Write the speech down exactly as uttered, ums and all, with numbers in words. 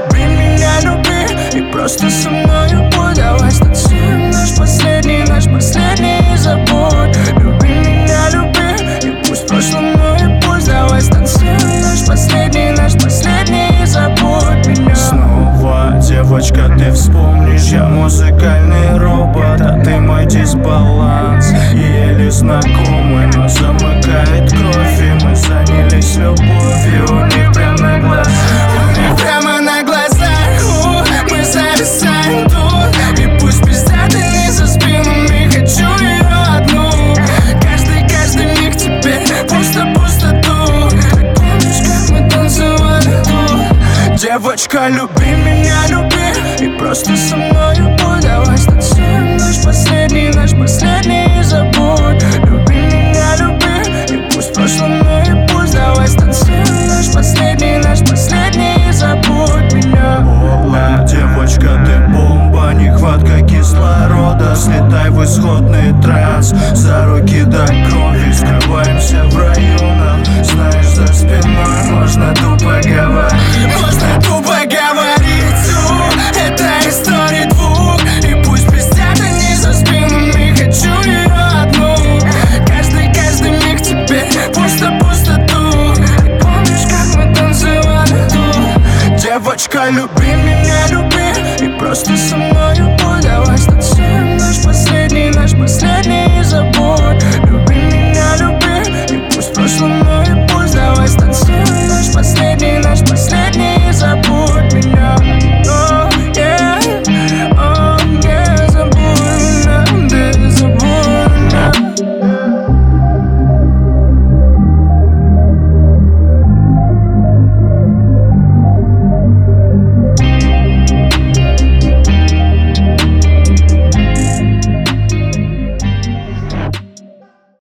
люби меня, люби, и просто со мною будь. Давай станцуем наш последний, наш последний забудь. Люби меня, люби, и пусть прошло мною пусть. Давай станцуем наш последний, наш последний забудь меня. Снова, девочка, ты вспомнишь, я музыкальный робот, а ты мой дисбаланс. Еле знакомый, но замыкает кровь, и мы занялись любовью у них прямо на глазах. У них прямо на глазах, у, мы зависаем тут. И пусть пиздят они за спинами, хочу ее одну. Каждый, каждый миг теперь пусто пустоту. Ты помнишь, как мы танцевали тут? Девочка, люби меня, люби, и просто со мною будь. Давай станцуем наш последний, наш последний забудь. Люби меня, люби, и пусть прошло мною пусть. Давай станцуем наш последний, наш последний забудь меня. Ола, девочка, ты бомба, нехватка кислорода. Слетай в исходный транс, за руки дай крови. Скрываемся в районах, знаешь, за спиной можно тупо говорить. Можно тупо говорить, у, это история двух. И пусть пиздят они за спинами, хочу ее одну. Каждый, каждый миг теперь пусто пустоту. Ты помнишь, как мы танцевали тут? Девочка, люби меня, люби, и просто со мною будь. Давай станцуем наш последний, наш последний